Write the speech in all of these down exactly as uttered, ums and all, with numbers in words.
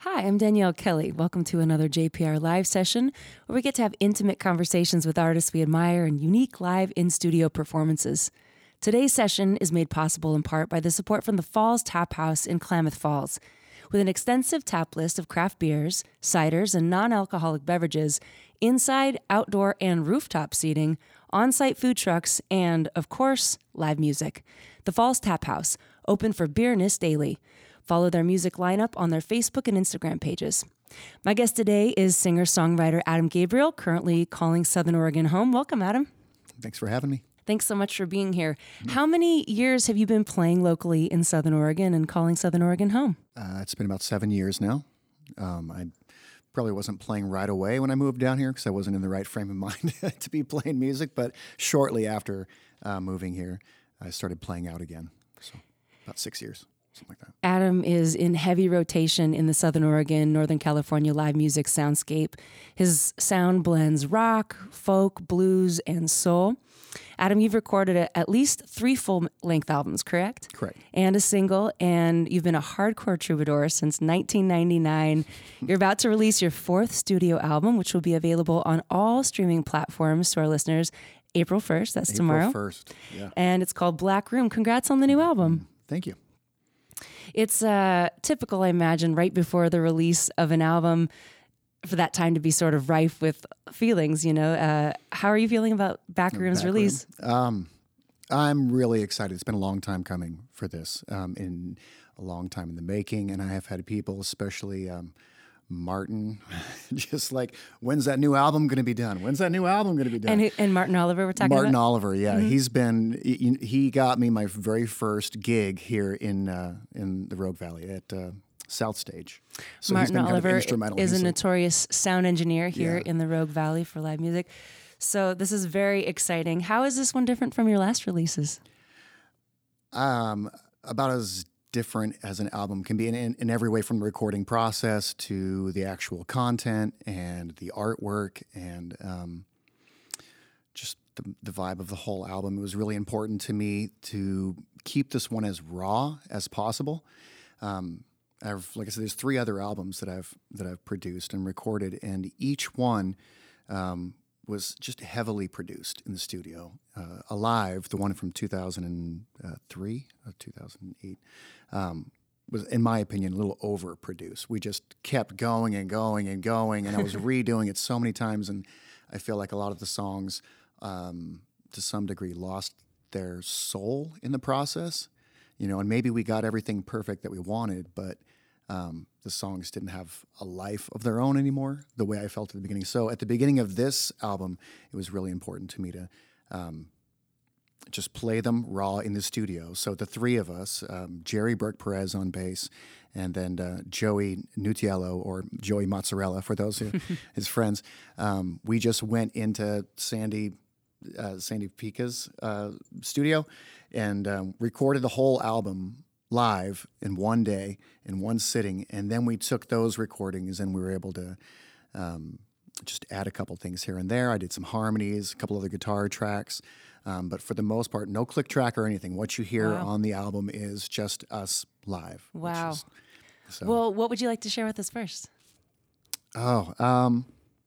Hi, I'm Danielle Kelly. Welcome to another J P R live session where we get to have intimate conversations with artists we admire and unique live in-studio performances. Today's session is made possible in part by the support from the Falls Tap House in Klamath Falls. With an extensive tap list of craft beers, ciders, and non-alcoholic beverages, inside, outdoor, and rooftop seating, on-site food trucks, and, of course, live music. The Falls Tap House, open for beerness daily. Follow their music lineup on their Facebook and Instagram pages. My guest today is singer-songwriter Adam Gabriel, currently calling Southern Oregon home. Welcome, Adam. Thanks for having me. Thanks so much for being here. How many years have you been playing locally in Southern Oregon and calling Southern Oregon home? Uh, it's been about seven years now. Um, I probably wasn't playing right away when I moved down here because I wasn't in the right frame of mind to be playing music, but shortly after uh, moving here, I started playing out again. So about six years. Something like that. Adam is in heavy rotation in the Southern Oregon, Northern California live music soundscape. His sound blends rock, folk, blues, and soul. Adam, you've recorded at least three full-length albums, correct? Correct. And a single, and you've been a hardcore troubadour since nineteen ninety-nine. You're about to release your fourth studio album, which will be available on all streaming platforms to our listeners April first. That's April tomorrow. April first, yeah. And it's called Black Room. Congrats on the new album. Thank you. It's uh, typical, I imagine, right before the release of an album for that time to be sort of rife with feelings, you know. Uh, how are you feeling about Backroom's Back release? Room. Um, I'm really excited. It's been a long time coming for this, um, in a long time in the making, and I have had people, especially um, Martin, just like, when's that new album going to be done? When's that new album going to be done? And, and Martin Oliver, we're talking Martin about? Oliver, yeah. Mm-hmm. He's been, he, he got me my very first gig here in uh, in the Rogue Valley at uh, South Stage. So Martin he's been Oliver kind of instrumental. is he's a a, notorious sound engineer here Yeah. in the Rogue Valley for live music. So this is very exciting. How is this one different from your last releases? Um, about as different as an album can be in, in, in every way, from the recording process to the actual content and the artwork and um, just the, the vibe of the whole album. It was really important to me to keep this one as raw as possible. Um, I've, like I said, there's three other albums that I've that I've produced and recorded, and each one um, was just heavily produced in the studio. Uh, Alive, the one from two thousand three, or two thousand eight, um, was, in my opinion, a little overproduced. We just kept going and going and going, and I was redoing it so many times, and I feel like a lot of the songs, um, to some degree, lost their soul in the process. You know, and maybe we got everything perfect that we wanted, but um, the songs didn't have a life of their own anymore, the way I felt at the beginning. So at the beginning of this album, it was really important to me to um, just play them raw in the studio. So the three of us, um, Jerry Burke Perez on bass, and then uh, Joey Nutiello, or Joey Mozzarella for those who his friends, um, we just went into Sandy uh, Sandy Pica's uh, studio and um, recorded the whole album live in one day, in one sitting, and then we took those recordings and we were able to um, just add a couple things here and there. I did some harmonies, a couple other guitar tracks, um, but for the most part, no click track or anything. What you hear Wow. on the album is just us live. which Wow. is- so. Well, what would you like to share with us first? Oh, um,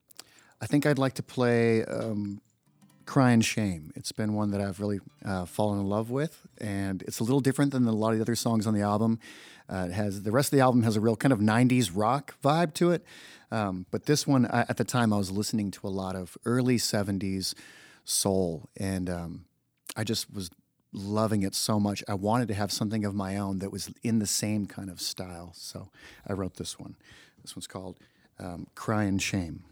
I think I'd like to play um, Crying Shame. It's been one that I've really uh, fallen in love with, and it's a little different than a lot of the other songs on the album. Uh, it has the rest of the album has a real kind of nineties rock vibe to it, um, but this one, I, at the time, I was listening to a lot of early seventies soul, and um, I just was loving it so much. I wanted to have something of my own that was in the same kind of style, so I wrote this one. This one's called um, Crying Shame.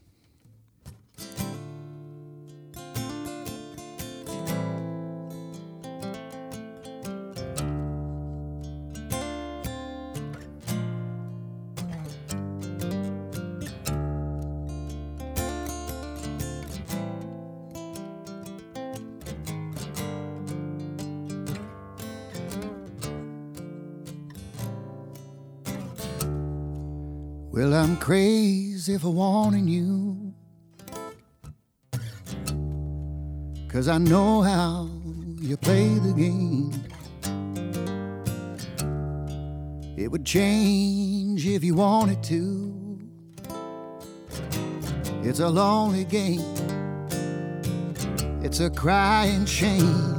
Well, I'm crazy for wanting you, 'cause I know how you play the game. It would change if you wanted to. It's a lonely game. It's a crying shame.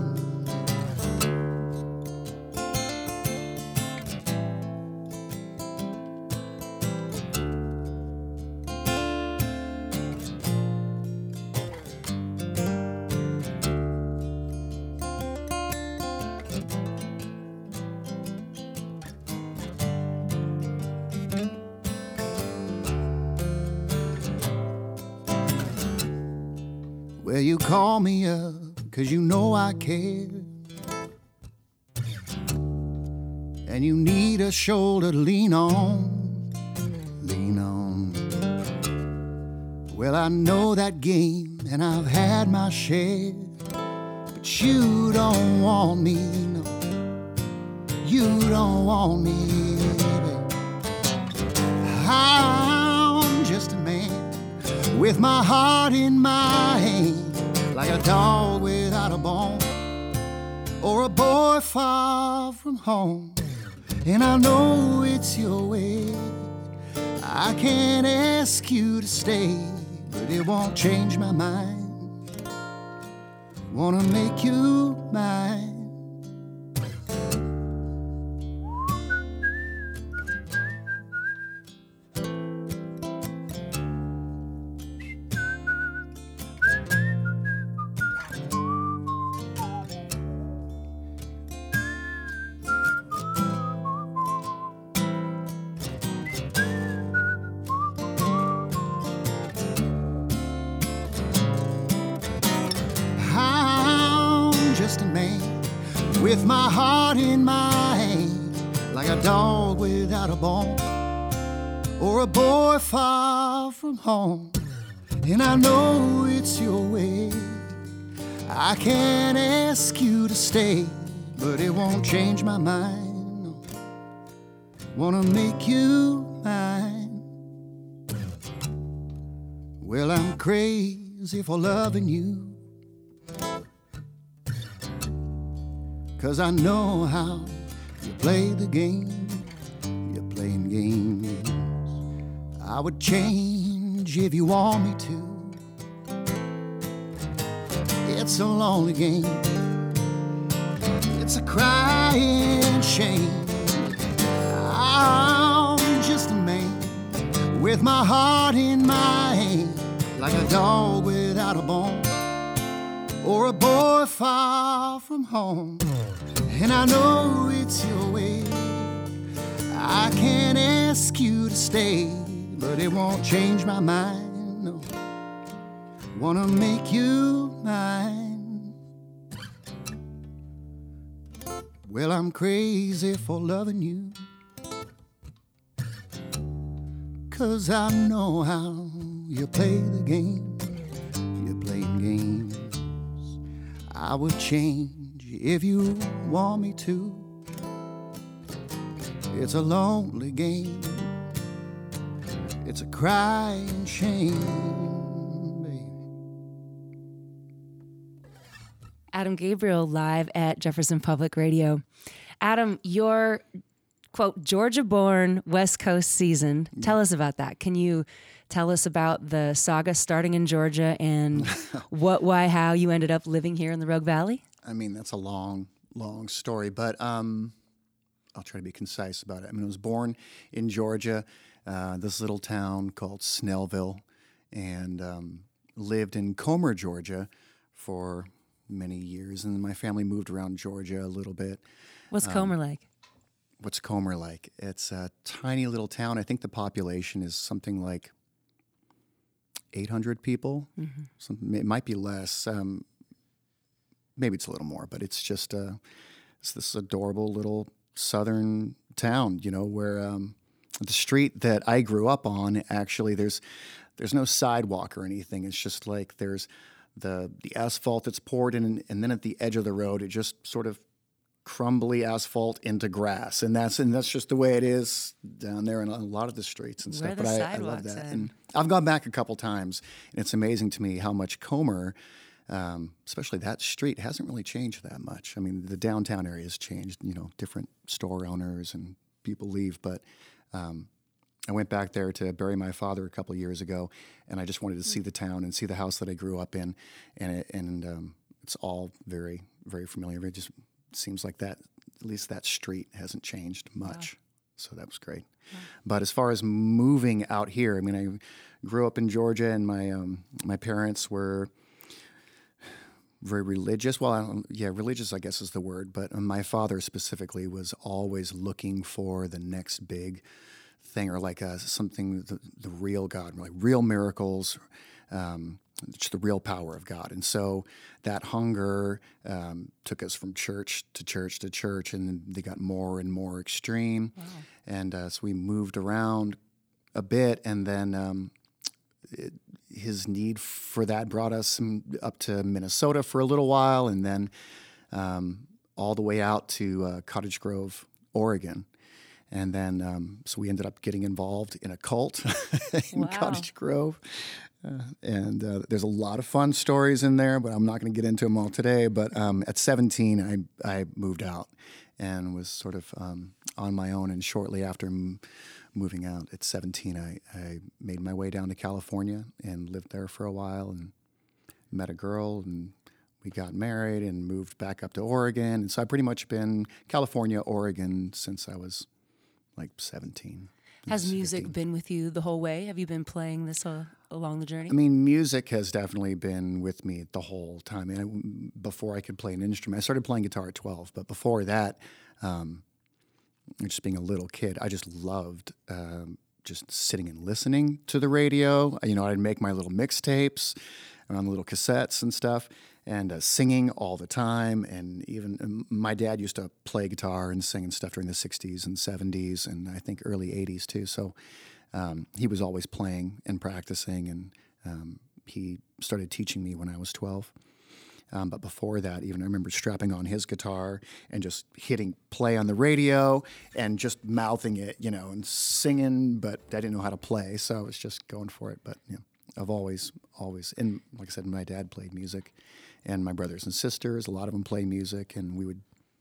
Well, you call me up 'cause you know I care, and you need a shoulder to lean on, lean on. Well, I know that game, and I've had my share, but you don't want me, no. You don't want me, baby. I'm just a man with my heart in my hand, like a dog without a bone, or a boy far from home. And I know it's your way. I can't ask you to stay, but it won't change my mind. Wanna make you mine. With my heart in my hand, like a dog without a bone, or a boy far from home. And I know it's your way. I can't ask you to stay, but it won't change my mind. No. Wanna make you mine. Well, I'm crazy for loving you, 'cause I know how you play the game. You're playing games. I would change if you want me to. It's a lonely game. It's a crying shame. I'm just a man with my heart in my hand, like a dog without a bone, or a boy far from home. And I know it's your way. I can't ask you to stay, but it won't change my mind. No. Wanna make you mine. Well, I'm crazy for loving you, 'cause I know how you play the game. You're playing games. I would change if you want me to. It's a lonely game. It's a crying shame, baby. Adam Gabriel live at Jefferson Public Radio. Adam, your, quote, Georgia-born West Coast season. Tell us about that. Can you tell us about the saga starting in Georgia and what, why, how you ended up living here in the Rogue Valley? I mean, that's a long, long story, but um, I'll try to be concise about it. I mean, I was born in Georgia, uh, this little town called Snellville, and um, lived in Comer, Georgia for many years. And then my family moved around Georgia a little bit. What's um, Comer like? What's Comer like? It's a tiny little town. I think the population is something like eight hundred people. Mm-hmm. Some, it might be less. Um, Maybe it's a little more, but it's just uh, it's this adorable little southern town, you know, where um, the street that I grew up on, actually, there's there's no sidewalk or anything. It's just like there's the the asphalt that's poured in, and then at the edge of the road, it just sort of crumbly asphalt into grass, and that's and that's just the way it is down there in a lot of the streets and Where stuff. the But I, I love sidewalks that, at? and I've gone back a couple times, and it's amazing to me how much Comer. Um, especially that street hasn't really changed that much. I mean, the downtown area has changed, you know, different store owners and people leave. But um, I went back there to bury my father a couple of years ago, and I just wanted to see the town and see the house that I grew up in, and it, and um, it's all very, very familiar. It just seems like that, at least that street hasn't changed much. Wow. So that was great. Wow. But as far as moving out here, I mean, I grew up in Georgia, and my um, my parents were very religious. Well, I don't, yeah, religious, I guess is the word. But my father specifically was always looking for the next big thing, or like uh, something, the, the real God, like real miracles, um, just the real power of God. And so that hunger um, took us from church to church to church, and they got more and more extreme. Wow. And uh, so we moved around a bit, and then um, it, his need for that brought us up to Minnesota for a little while, and then um, all the way out to uh, Cottage Grove, Oregon. And then, um, so we ended up getting involved in a cult in wow. Cottage Grove. Uh, and uh, there's a lot of fun stories in there, but I'm not going to get into them all today. But um, at seventeen, I, I moved out and was sort of um, on my own. And shortly after m- moving out at seventeen, I, I made my way down to California and lived there for a while and met a girl, and we got married and moved back up to Oregon. And so I've pretty much been California, Oregon since I was like seventeen. Has music been with you the whole way? Have you been playing this uh, along the journey? I mean, music has definitely been with me the whole time. I mean, I, before I could play an instrument, I started playing guitar at twelve. But before that, um, just being a little kid, I just loved um, just sitting and listening to the radio. You know, I'd make my little mixtapes on little cassettes and stuff, and uh, singing all the time. And even um, my dad used to play guitar and sing and stuff during the sixties and seventies, and I think early eighties too. So um, he was always playing and practicing, and um, he started teaching me when I was twelve. Um, but before that, even I remember strapping on his guitar and just hitting play on the radio and just mouthing it, you know, and singing, but I didn't know how to play, so I was just going for it. But, you know, I've always, always, and like I said, my dad played music, and my brothers and sisters, a lot of them play music, and we would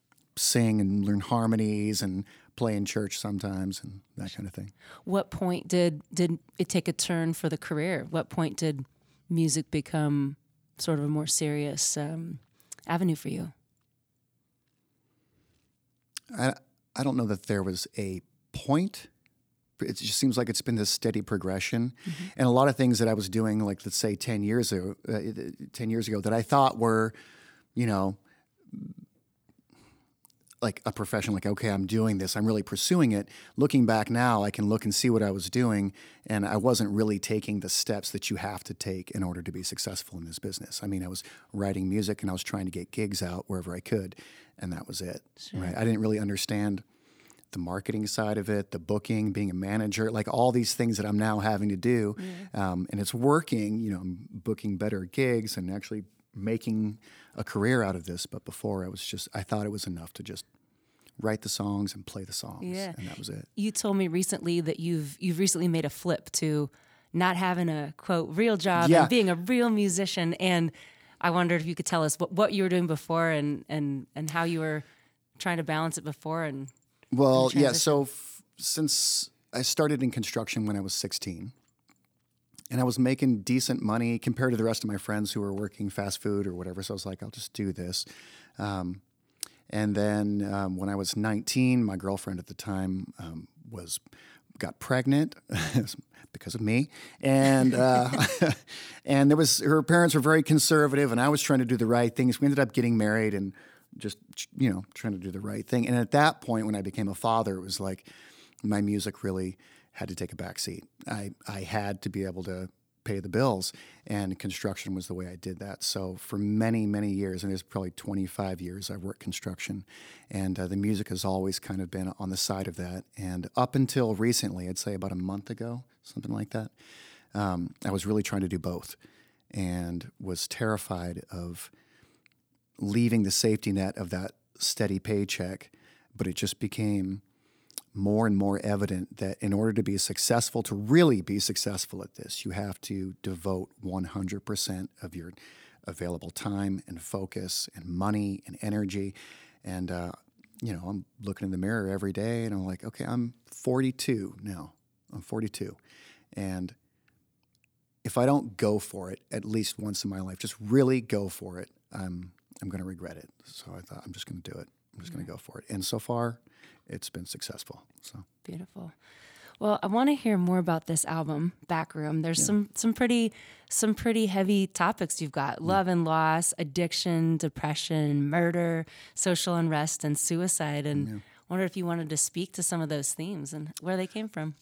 sing and learn harmonies and play in church sometimes and that kind of thing. What point did, did it take a turn for the career? What point did music become sort of a more serious um, avenue for you? I, I don't know that there was a point. It just seems like it's been this steady progression. Mm-hmm. And a lot of things that I was doing, like let's say ten years ago, uh, ten years ago that I thought were, you know, like a profession, like, okay, I'm doing this, I'm really pursuing it. Looking back now, I can look and see what I was doing, and I wasn't really taking the steps that you have to take in order to be successful in this business. I mean, I was writing music and I was trying to get gigs out wherever I could, and that was it. Sure. Right? I didn't really understand the marketing side of it, the booking, being a manager, like all these things that I'm now having to do. Yeah. Um, and it's working, you know, I'm booking better gigs and actually making a career out of this. But before I was just, I thought it was enough to just write the songs and play the songs. Yeah. And that was it. You told me recently that you've, you've recently made a flip to not having a quote real job yeah. and being a real musician. And I wondered if you could tell us what, what you were doing before and, and, and how you were trying to balance it before and, Well, yeah, so f- since I started in construction when I was sixteen, and I was making decent money compared to the rest of my friends who were working fast food or whatever, so I was like, I'll just do this. Um, and then um, when I was nineteen, my girlfriend at the time um, was got pregnant because of me, and uh, and there was her parents were very conservative, and I was trying to do the right things. We ended up getting married and just, you know, trying to do the right thing. And at that point, when I became a father, it was like my music really had to take a back seat. I, I had to be able to pay the bills, and construction was the way I did that. So for many, many years, and it's probably twenty-five years, I've worked construction, and uh, the music has always kind of been on the side of that. And up until recently, I'd say about a month ago, something like that, um, I was really trying to do both and was terrified of leaving the safety net of that steady paycheck, but it just became more and more evident that in order to be successful, to really be successful at this, you have to devote one hundred percent of your available time and focus and money and energy. And uh, you know, I'm looking in the mirror every day and I'm like, okay, I'm forty-two now. I'm forty-two. And if I don't go for it at least once in my life, just really go for it, I'm, I'm going to regret it. So I thought, I'm just going to do it. I'm just going to go for it. And so far, it's been successful. So beautiful. Well, I want to hear more about this album, Backroom. There's Yeah. some some pretty some pretty heavy topics you've got: love and loss, addiction, depression, murder, social unrest, and suicide. And Yeah. I wonder if you wanted to speak to some of those themes and where they came from.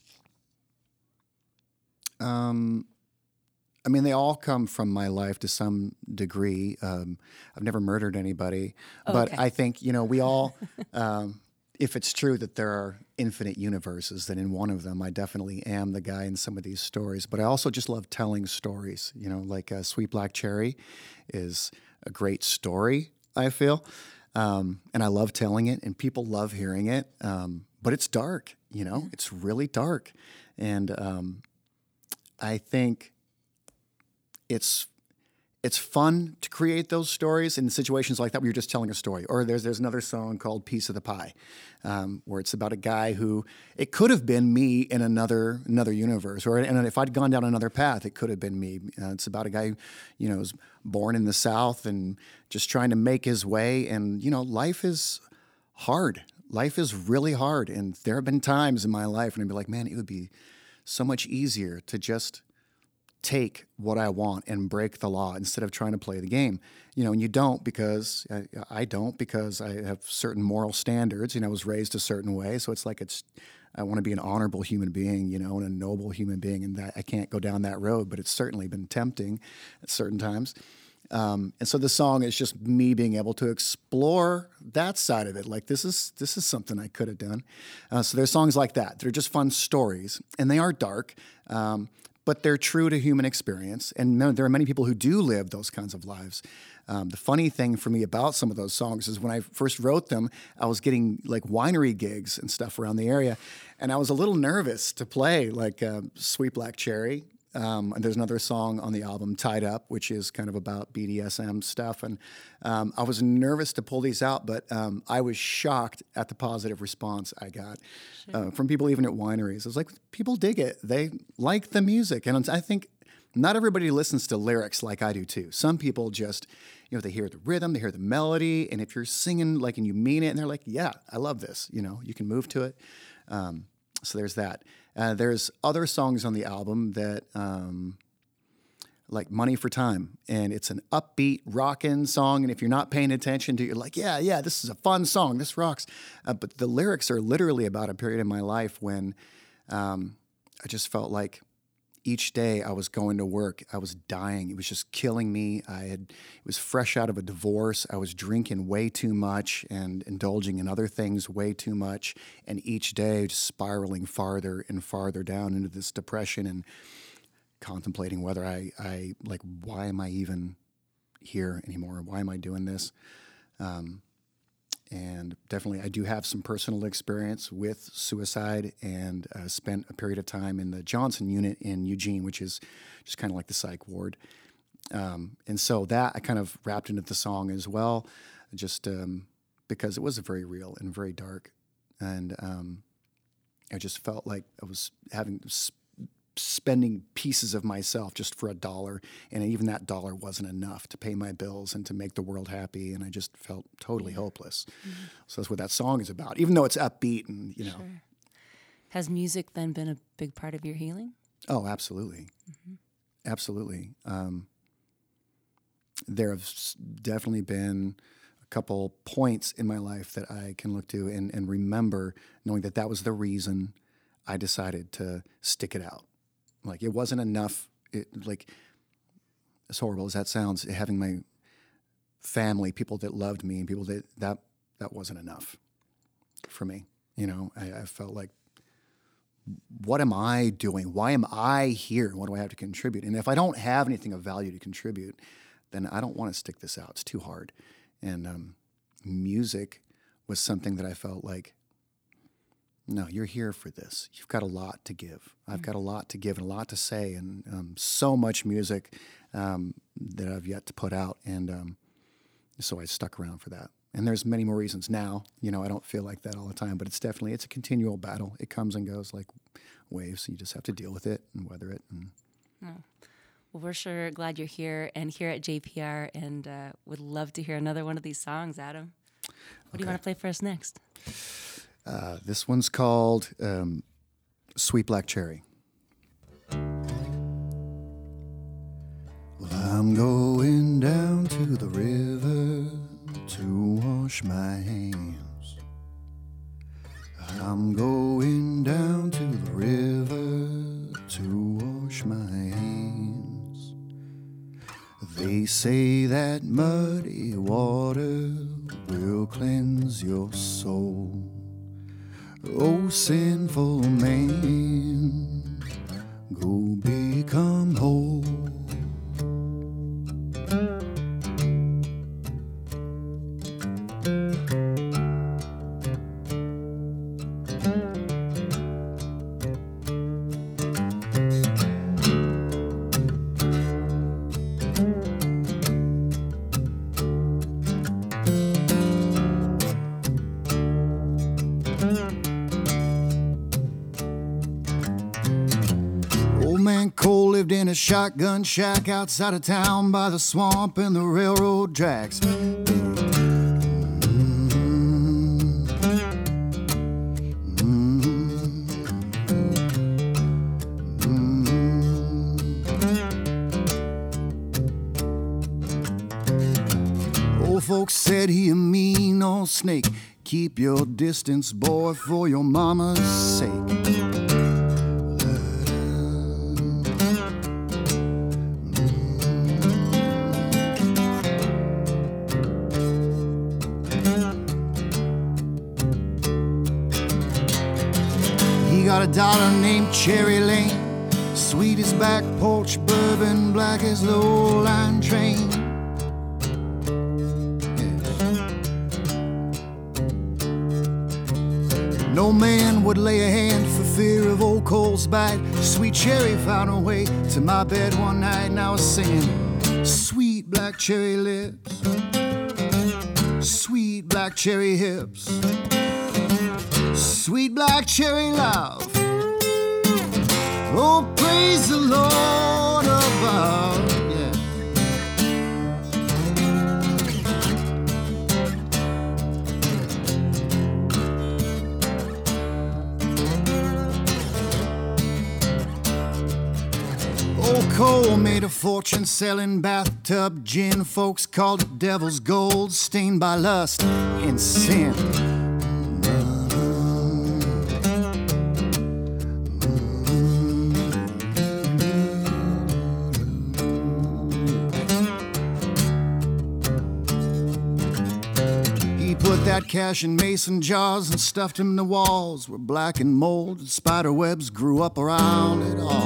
Um, I mean, they all come from my life to some degree. Um, I've never murdered anybody, Oh, but okay. I think, you know, we all, um, if it's true that there are infinite universes, then in one of them, I definitely am the guy in some of these stories. But I also just love telling stories, you know, like uh, Sweet Black Cherry is a great story, I feel. Um, and I love telling it, and people love hearing it. Um, but it's dark, you know, it's really dark. And um, I think it's it's fun to create those stories in situations like that where you're just telling a story. Or there's there's another song called Piece of the Pie, um, where it's about a guy who, it could have been me in another another universe. Or and if I'd gone down another path, it could have been me. Uh, it's about a guy who, you know, was born in the South and just trying to make his way. And, you know, life is hard. Life is really hard. And there have been times in my life when I'd be like, man, it would be so much easier to just take what I want and break the law instead of trying to play the game. You know, and you don't because, I, I don't because I have certain moral standards. You know, I was raised a certain way. So it's like it's, I want to be an honorable human being, you know, and a noble human being. And that I can't go down that road, but it's certainly been tempting at certain times. Um, and so the song is just me being able to explore that side of it. Like this is this is something I could have done. Uh, so there's songs like that. They're just fun stories, and they are dark, um, but they're true to human experience. And no, there are many people who do live those kinds of lives. Um, the funny thing for me about some of those songs is when I first wrote them, I was getting like winery gigs and stuff around the area, and I was a little nervous to play like uh, Sweet Black Cherry. Um, and there's another song on the album, Tied Up, which is kind of about B D S M stuff. And um, I was nervous to pull these out, but um, I was shocked at the positive response I got sure. uh, from people even at wineries. I was like, people dig it. They like the music. And I think not everybody listens to lyrics like I do too. Some people just, you know, they hear the rhythm, they hear the melody. And if you're singing like, and you mean it, and they're like, yeah, I love this, you know, you can move to it. Um, so there's that. Uh, there's other songs on the album that, um, like Money for Time, and it's an upbeat, rockin' song. And if you're not paying attention to it, you're like, yeah, yeah, this is a fun song. This rocks. Uh, but the lyrics are literally about a period in my life when um, I just felt like each day I was going to work, I was dying. It was just killing me. I had, it was fresh out of a divorce. I was drinking way too much and indulging in other things way too much. And each day just spiraling farther and farther down into this depression and contemplating whether I, I like, why am I even here anymore? Why am I doing this? Um, And definitely, I do have some personal experience with suicide and uh, spent a period of time in the Johnson unit in Eugene, which is just kind of like the psych ward. Um, and so that I kind of wrapped into the song as well, just um, because it was very real and very dark. And um, I just felt like I was having sp- spending pieces of myself just for a dollar. And even that dollar wasn't enough to pay my bills and to make the world happy. And I just felt totally hopeless. Mm-hmm. So that's what that song is about, even though it's upbeat and, you know. Sure. Has music then been a big part of your healing? Oh, absolutely. Mm-hmm. Absolutely. Um, there have definitely been a couple points in my life that I can look to and, and remember knowing that that was the reason I decided to stick it out. Like, it wasn't enough, it, like, as horrible as that sounds, having my family, people that loved me and people that, that, that wasn't enough for me. You know, I, I felt like, what am I doing? Why am I here? What do I have to contribute? And if I don't have anything of value to contribute, then I don't want to stick this out. It's too hard. And um, music was something that I felt like, no, you're here for this. You've got a lot to give. I've mm-hmm. got a lot to give and a lot to say, and um, so much music um, that I've yet to put out. And um, so I stuck around for that. And there's many more reasons now. You know, I don't feel like that all the time, but it's definitely, it's a continual battle. It comes and goes like waves. You just have to deal with it and weather it. And oh. Well, we're sure glad you're here and here at J P R, and uh, would love to hear another one of these songs, Adam. What okay. do you want to play for us next? Uh, this one's called um, Sweet Black Cherry. Well, I'm going down to the river to wash my hands. I'm going down to the river to wash my hands. They say that muddy water will cleanse your soul. Oh, sinful man, go become whole. In a shotgun shack outside of town by the swamp and the railroad tracks. Mm-hmm. Mm-hmm. Old folks said he a mean old snake. Keep your distance, boy, for your mama's sake. Got a dollar named Cherry Lane, sweet as back porch bourbon, black as the old line train. Yes. No man would lay a hand for fear of old coal's bite. Sweet Cherry found her way to my bed one night, and I was singing, sweet black cherry lips, sweet black cherry hips, sweet black cherry love. Oh, praise the Lord above. Yeah. Old Cole made a fortune selling bathtub gin. Folks called it devil's gold, stained by lust and sin. That cash in mason jars and stuffed him in the walls were black and mold, and spider webs grew up around it all.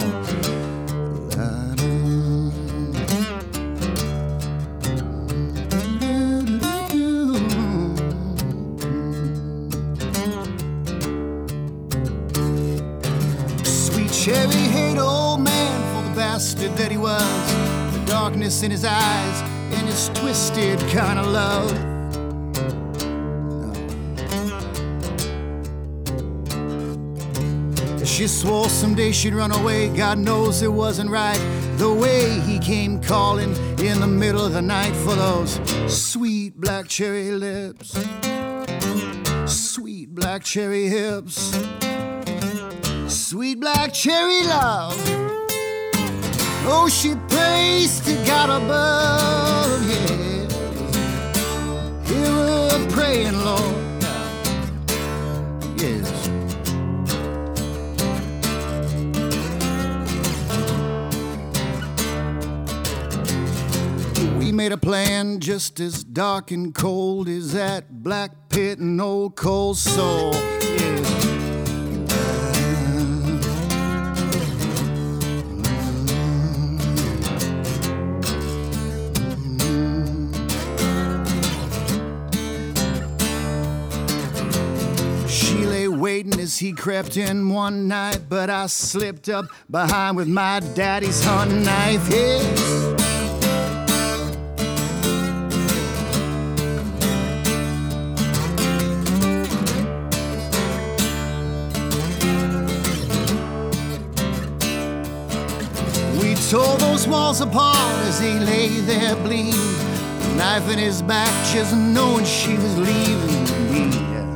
Sweet Cherry hate old man for the bastard that he was, the darkness in his eyes and his twisted kind of love. She swore someday she'd run away. God knows it wasn't right, the way he came calling in the middle of the night for those sweet black cherry lips, sweet black cherry hips, sweet black cherry love. Oh, she prays to God above, yeah. Hear her praying, Lord. Yes. We made a plan just as dark and cold as that black pit and old cold soul. Yeah. She lay waiting as he crept in one night, but I slipped up behind with my daddy's hunting knife. Yes. tore those walls apart as he lay there bleeding, a knife in his back, just knowing she was leaving me.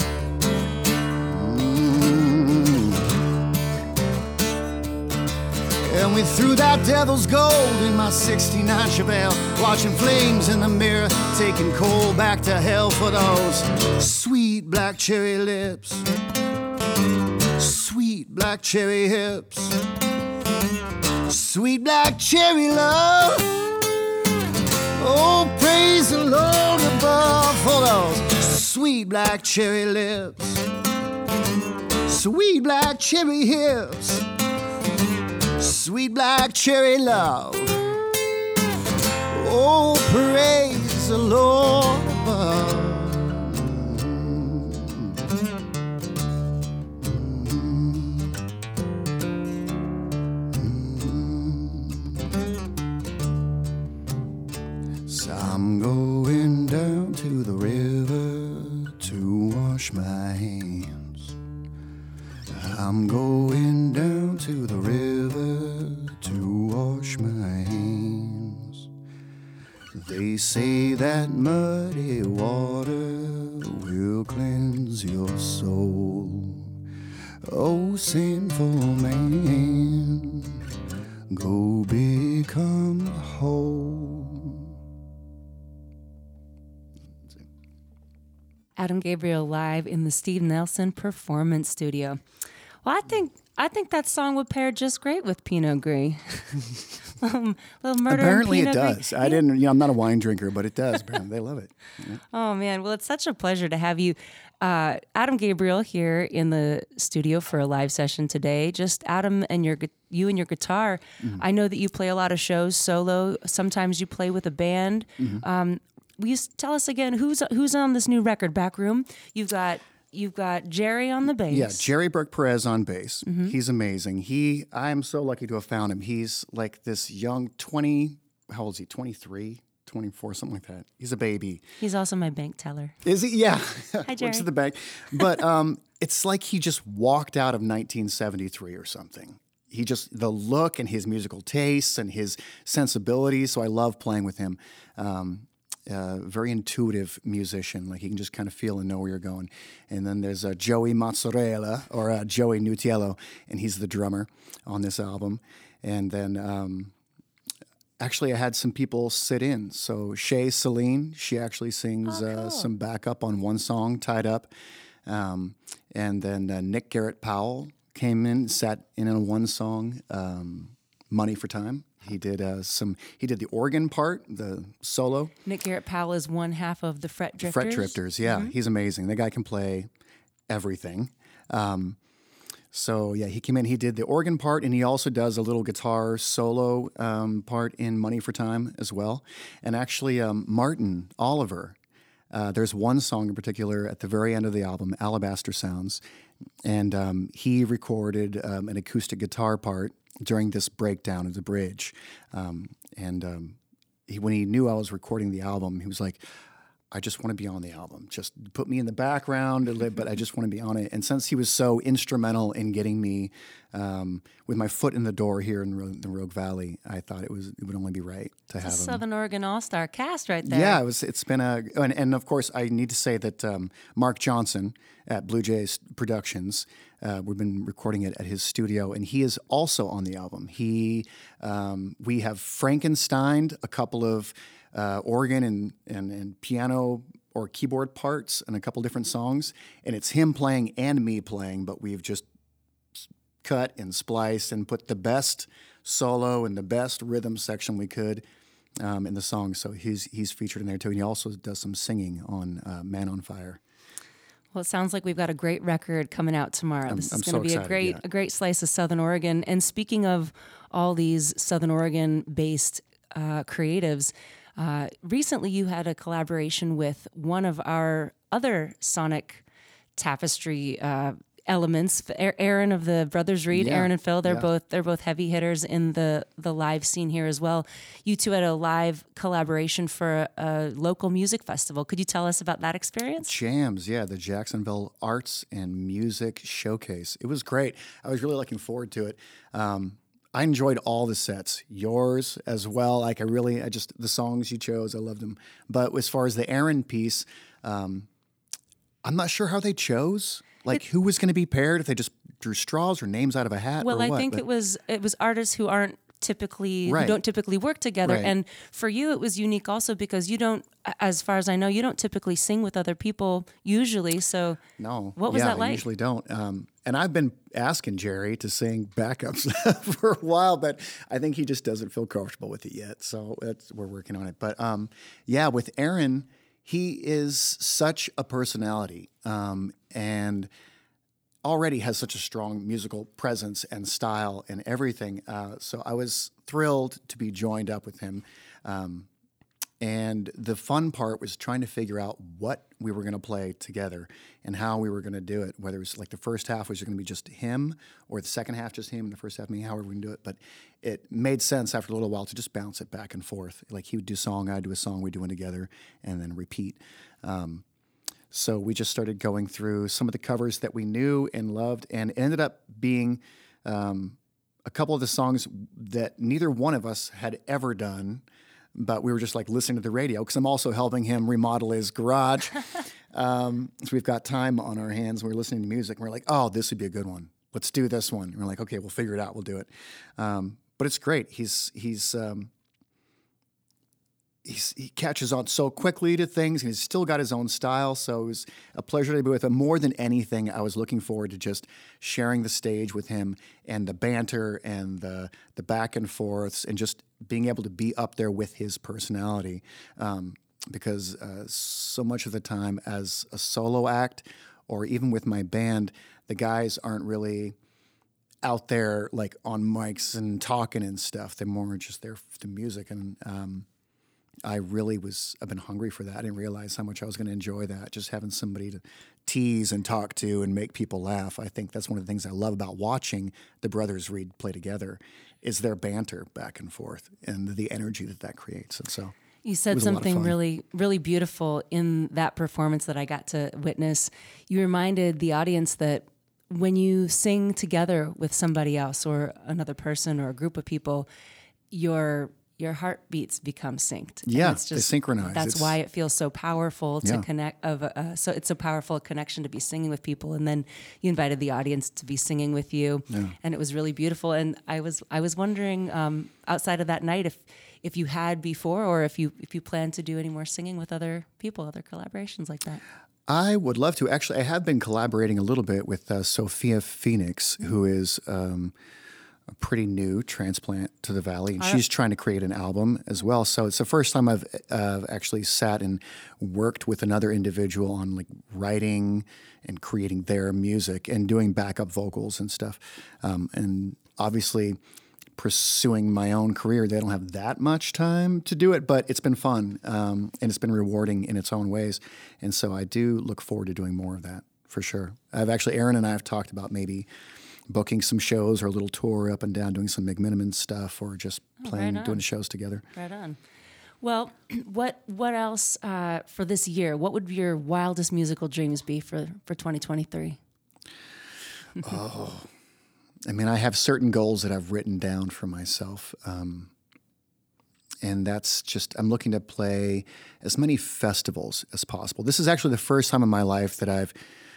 Mm. And we threw that devil's gold in my sixty-nine Chevelle, watching flames in the mirror, taking coal back to hell for those sweet black cherry lips, sweet black cherry hips, sweet black cherry love. Oh, praise the Lord above for those sweet black cherry lips, sweet black cherry hips, sweet black cherry love. Oh, praise the Lord above. So I'm going down to the river to wash my hands. I'm going down to the river to wash my hands. They say that muddy water will cleanse your soul. Oh, sinful man, go become whole. Adam Gabriel live in the Steve Nelson Performance Studio. Well, I think I think that song would pair just great with Pinot Gris. um, little murder. Apparently, and it Pinot does. Gris. I Yeah. didn't. You know, I'm not a wine drinker, but it does. Apparently, they love it. Yeah. Oh man, well, it's such a pleasure to have you, uh, Adam Gabriel, here in the studio for a live session today. Just Adam and your gu- you and your guitar. Mm-hmm. I know that you play a lot of shows solo. Sometimes you play with a band. Mm-hmm. Um, will you s- tell us again who's who's on this new record, Backroom? You've got you've got Jerry on the bass. Yeah, Jerry Burke Perez on bass. He's amazing. He, I am so lucky to have found him. He's like this young twenty. How old is he? twenty-three, twenty-four, something like that. He's a baby. He's also my bank teller. Is he? Yeah. Hi, Jerry. Works at the bank. But um, it's like he just walked out of nineteen seventy-three or something. He just, the look and his musical tastes and his sensibilities. So I love playing with him. Um, uh, very intuitive musician. Like he can just kind of feel and know where you're going. And then there's uh, Joey Mozzarella or uh, Joey Nutiello, and he's the drummer on this album. And then um, actually I had some people sit in. So Shay Celine, she actually sings Oh, uh, cool. some backup on one song, Tied Up. Um, and then uh, Nick Garrett Powell came in, sat in on one song, um, Money for Time. He did uh, some. He did the organ part, the solo. Nick Garrett Powell is one half of the Fret Drifters. Fret Drifters, yeah, he's amazing. The guy can play everything. Um, so yeah, he came in. He did the organ part, and he also does a little guitar solo um, part in Money for Time as well. And actually, um, Martin Oliver. Uh, there's one song in particular at the very end of the album, Alabaster Sounds, and um, he recorded um, an acoustic guitar part during this breakdown of the bridge. Um, and um, he, when he knew I was recording the album, he was like, I just want to be on the album. Just put me in the background, but I just want to be on it. And since he was so instrumental in getting me um, with my foot in the door here in Ro- the Rogue Valley, I thought it was it would only be right to have him. Southern Oregon All-Star cast right there. Yeah, it was. It's been a, and, and of course, I need to say that um, Mark Johnson at Blue Jays Productions, uh, we've been recording it at his studio, and he is also on the album. He, um, we have Frankensteined a couple of uh, organ and, and and piano or keyboard parts and a couple different songs, and it's him playing and me playing, but we've just cut and spliced and put the best solo and the best rhythm section we could um, in the song. So he's he's featured in there too. And he also does some singing on uh, Man on Fire. Well, it sounds like we've got a great record coming out tomorrow. I'm- this is I'm going so to be a excited, great yeah. a great slice of Southern Oregon. And speaking of all these Southern Oregon based uh, creatives, uh, recently you had a collaboration with one of our other sonic tapestry uh, elements, Aaron of the Brothers Reed, Yeah, Aaron and Phil. They're yeah. both they're both heavy hitters in the the live scene here as well. You two had a live collaboration for a, a local music festival. Could you tell us about that experience? Jams, yeah, the Jacksonville Arts and Music Showcase. It was great. I was really looking forward to it. Um, I enjoyed all the sets, yours as well. Like I really, I just, the songs you chose, I loved them. But as far as the Aaron piece, um, I'm not sure how they chose. Like it, who was going to be paired, if they just drew straws or names out of a hat well, or I what? think But it was it was artists who aren't typically Right. who don't typically work together. Right. And for you, it was unique also because you don't, as far as I know, you don't typically sing with other people usually. So No. what was yeah, that like? I usually don't. Um, and I've been asking Jerry to sing backups for a while, but I think he just doesn't feel comfortable with it yet. So that's, we're working on it. But um, yeah, with Aaron, he is such a personality um, and already has such a strong musical presence and style and everything. Uh, so I was thrilled to be joined up with him. Um, And the fun part was trying to figure out what we were going to play together and how we were going to do it, whether it was like the first half was going to be just him or the second half just him and the first half me, however we can do it. But it made sense after a little while to just bounce it back and forth. Like he would do a song, I'd do a song, we'd do one together, and then repeat. Um, so we just started going through some of the covers that we knew and loved, and it ended up being um, a couple of the songs that neither one of us had ever done. But we were just like listening to the radio because I'm also helping him remodel his garage. um, so we've got time on our hands. We're listening to music. And we're like, oh, this would be a good one. Let's do this one. And we're like, okay, we'll figure it out. We'll do it. Um, but it's great. He's he's um, he's he catches on so quickly to things, and he's still got his own style. So it was a pleasure to be with him. More than anything, I was looking forward to just sharing the stage with him and the banter and the the back and forths and just being able to be up there with his personality. Um, because uh, so much of the time as a solo act or even with my band, the guys aren't really out there like on mics and talking and stuff. They're more just there for the music. And um, I really was, I've been hungry for that. I didn't realize how much I was going to enjoy that, just having somebody to tease and talk to and make people laugh. I think that's one of the things I love about watching the brothers Reed play together is their banter back and forth and the energy that that creates. And so you said something really, really beautiful in that performance that I got to witness. You reminded the audience that when you sing together with somebody else or another person or a group of people, your your heartbeats become synced. Yeah, and it's just, they synchronize. That's it's, why it feels so powerful to yeah. connect. Of uh, so it's a powerful connection to be singing with people, and then you invited the audience to be singing with you, yeah. and it was really beautiful. And I was I was wondering um, outside of that night if if you had before, or if you if you plan to do any more singing with other people, other collaborations like that. I would love to. Actually, I have been collaborating a little bit with uh, Sophia Phoenix, who is um, a pretty new transplant to the Valley, and she's trying to create an album as well. So it's the first time I've uh, actually sat and worked with another individual on like writing and creating their music and doing backup vocals and stuff. Um, and obviously, pursuing my own career, they don't have that much time to do it, but it's been fun um, and it's been rewarding in its own ways. And so I do look forward to doing more of that for sure. I've actually, Aaron and I have talked about maybe booking some shows or a little tour up and down, doing some McMiniman stuff or just playing, oh, right doing shows together. Right on. Well, what what else uh, for this year? What would your wildest musical dreams be for, for twenty twenty-three? Oh, I mean, I have certain goals that I've written down for myself. Um, and that's just, I'm looking to play as many festivals as possible. This is actually the first time in my life that I've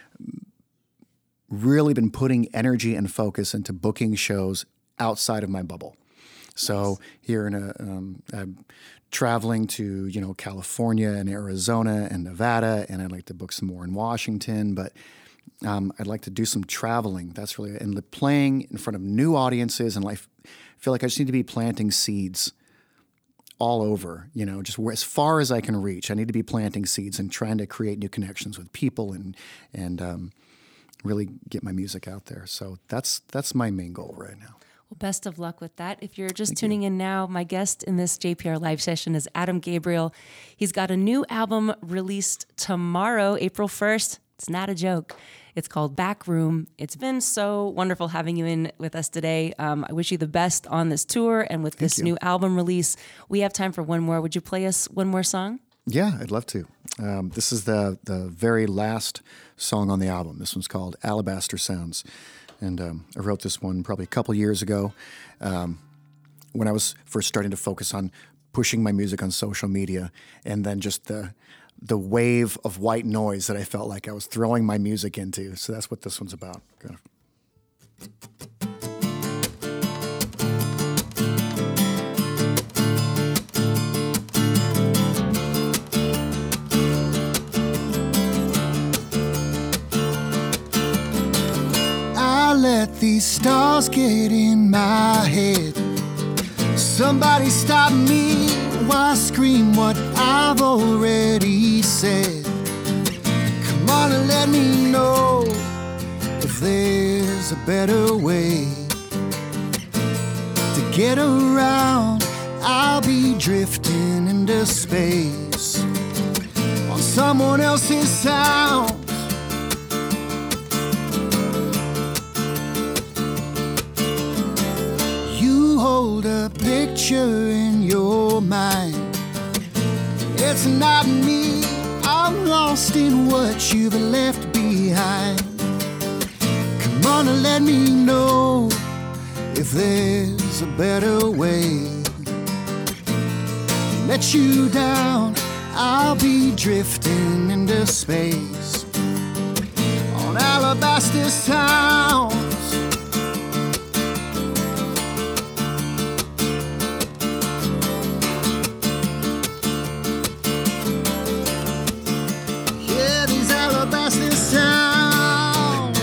really been putting energy and focus into booking shows outside of my bubble. So nice. Here in a, um, I'm traveling to, you know, California and Arizona and Nevada, and I'd like to book some more in Washington, but Um, I'd like to do some traveling. That's really, and playing in front of new audiences. And life, I feel like I just need to be planting seeds all over, you know, just where, as far as I can reach. I need to be planting seeds and trying to create new connections with people and and um, really get my music out there. So that's that's my main goal right now. Well, best of luck with that. If you're just Thank tuning you. in now, my guest in this J P R live session is Adam Gabriel. He's got a new album released tomorrow, April first. It's not a joke. It's called Backroom. It's been so wonderful having you in with us today. Um, I wish you the best on this tour and with this new album release. We have time for one more. Would you play us one more song? Yeah, I'd love to. Um, this is the the very last song on the album. This one's called Alabaster Sounds. And um, I wrote this one probably a couple years ago um, when I was first starting to focus on pushing my music on social media, and then just the the wave of white noise that I felt like I was throwing my music into. So that's what this one's about. Kind of. I let these stars get in my head. Somebody stop me while I scream what I've already said. Come on and let me know if there's a better way to get around. I'll be drifting into space on someone else's sound. You hold a picture in your mind. It's not me. I'm lost in what you've left behind. Come on and let me know if there's a better way. Let you down, I'll be drifting into space on alabaster sounds. Yeah, these alabaster sounds.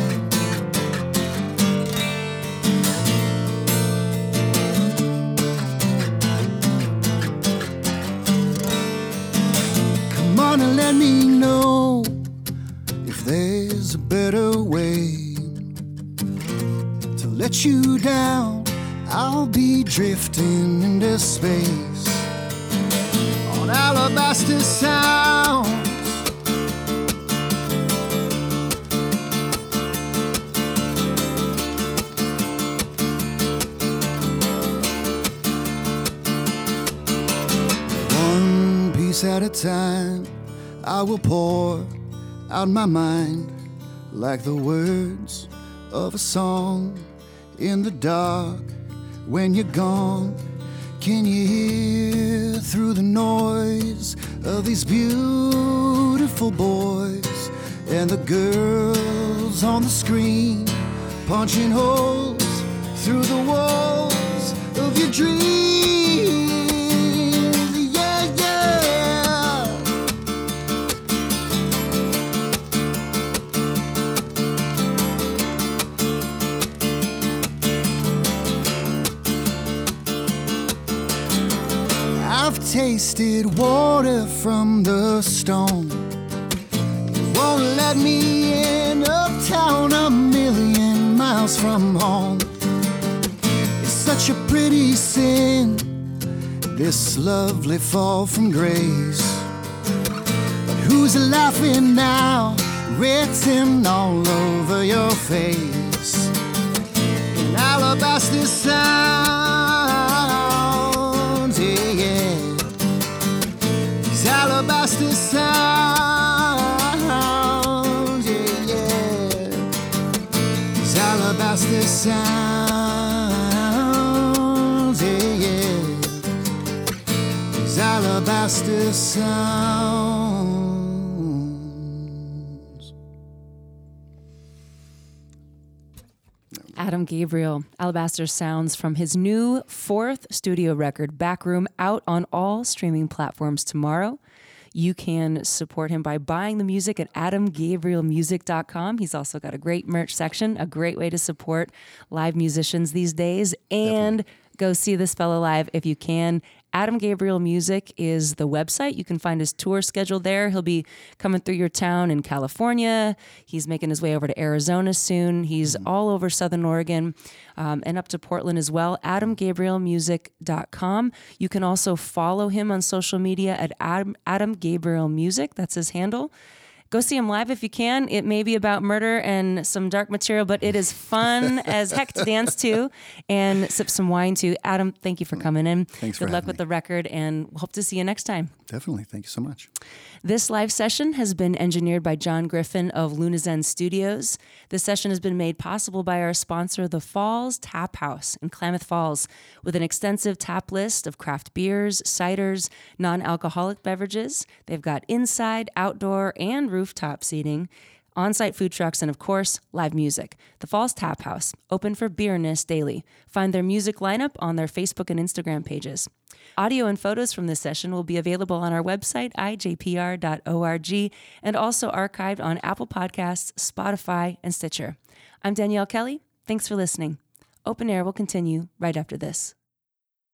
Come on and let me know if there's a better way to let you down. I'll be drifting into space on alabaster sounds. One piece at a time, I will pour out my mind like the words of a song. In the dark, when you're gone, can you hear through the noise of these beautiful boys and the girls on the screen punching holes through the walls of your dreams? Yeah, yeah. I've tasted water from the stone. It won't let me in uptown, a million miles from home. It's such a pretty sin, this lovely fall from grace. But who's laughing now, written all over your face? In alabaster sounds, yeah, yeah. These alabaster sounds, yeah, yeah. These alabaster sounds, yeah, yeah. These alabaster sounds. Adam Gabriel, Alabaster Sounds, from his new fourth studio record, Backroom, out on all streaming platforms tomorrow. You can support him by buying the music at adam gabriel music dot com. He's also got a great merch section, a great way to support live musicians these days. And Definitely. Go see this fella live if you can. Adam Gabriel Music is the website. You can find his tour schedule there. He'll be coming through your town in California. He's making his way over to Arizona soon. He's mm-hmm. all over Southern Oregon um, and up to Portland as well. adam gabriel music dot com. You can also follow him on social media at Adam, Adam Gabriel Music. That's his handle. Go see them live if you can. It may be about murder and some dark material, but it is fun as heck to dance to and sip some wine too. Adam, thank you for coming in. Thanks for Good luck having with me. the record, and hope to see you next time. Definitely. Thank you so much. This live session has been engineered by John Griffin of Lunazen Studios. This session has been made possible by our sponsor, The Falls Tap House in Klamath Falls, with an extensive tap list of craft beers, ciders, non-alcoholic beverages. They've got inside, outdoor, and rooftop seating, on-site food trucks, and of course, live music. The Falls Tap House, open for beerness daily. Find their music lineup on their Facebook and Instagram pages. Audio and photos from this session will be available on our website, I J P R dot org, and also archived on Apple Podcasts, Spotify, and Stitcher. I'm Danielle Kelly. Thanks for listening. Open Air will continue right after this.